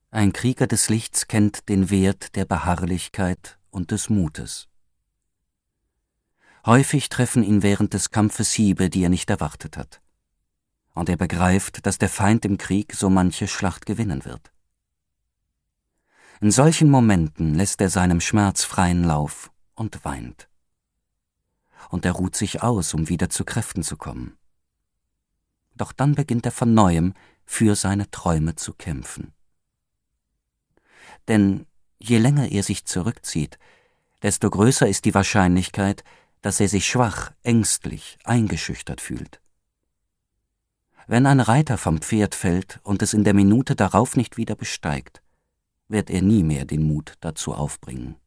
Ein Krieger des Lichts kennt den Wert der Beharrlichkeit und des Mutes. Häufig treffen ihn während des Kampfes Hiebe, die er nicht erwartet hat. Und er begreift, dass der Feind im Krieg so manche Schlacht gewinnen wird. In solchen Momenten lässt er seinem Schmerz freien Lauf und weint. Und er ruht sich aus, um wieder zu Kräften zu kommen. Doch dann beginnt er von Neuem, für seine Träume zu kämpfen. Denn je länger er sich zurückzieht, desto größer ist die Wahrscheinlichkeit, dass er sich schwach, ängstlich, eingeschüchtert fühlt. Wenn ein Reiter vom Pferd fällt und es in der Minute darauf nicht wieder besteigt, wird er nie mehr den Mut dazu aufbringen.